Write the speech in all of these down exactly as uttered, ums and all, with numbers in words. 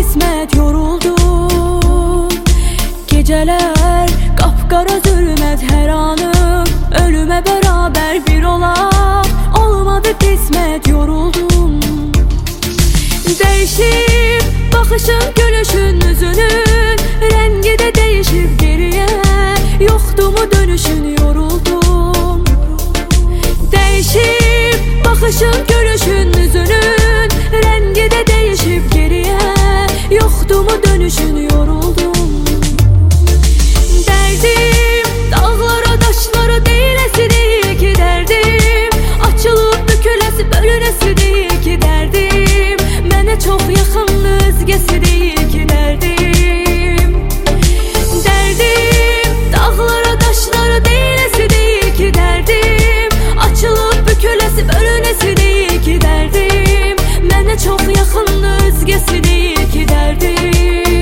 qismət yoruldum. Gecələr qapqara zülmət hər anım, ölümə bərabər bir olaq, olmadı qismət yoruldum. Dəyişib baxışın, gülüşün, üzünün rəngi də dəyişib geriyə, yoxdu mu dönüşün yoruldum. Dəyişib baxışın, gülüşün, üzünün rəngi də dəyişib geriyə, yoxdu mu dönüşün yoruldum. Dərdim dağlara, daşlara deyiləsi deyil ki dərdim, açılıb büküləsi, bölünəsi deyil ki dərdim, mənə çox yaxın özgəsi deyil ki dərdim. Dərdim dağlara, daşlara deyiləsi deyil ki dərdim, açılıb büküləsi, bölünəsi deyil ki dərdim, mənə çox yaxın özgəsi deyil ki dərdim.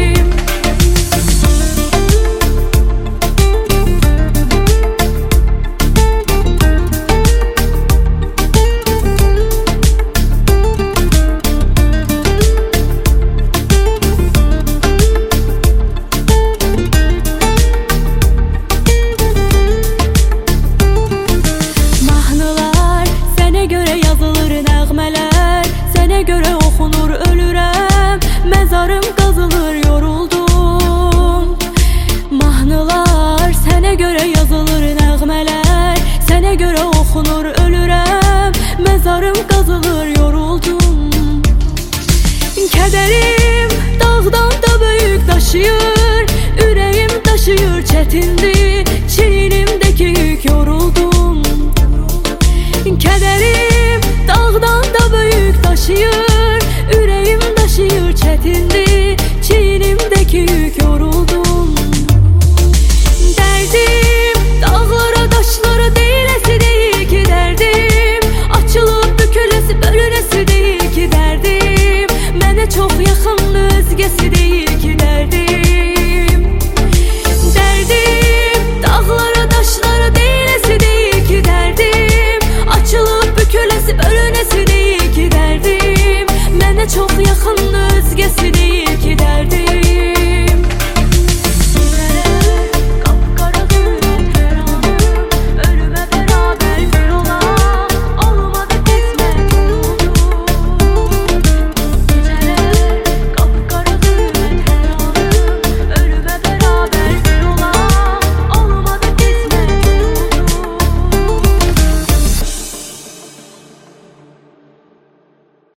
Məzarım qazılır, yoruldum. Mahnılar sənə görə yazılır, nəğmələr sənə görə oxunur, ölürəm. Məzarım qazılır, yoruldum. Kədərim dağdan da böyük daşıyır, ürəyim daşıyır, çətindir çiynimdəki yük, yoruldum.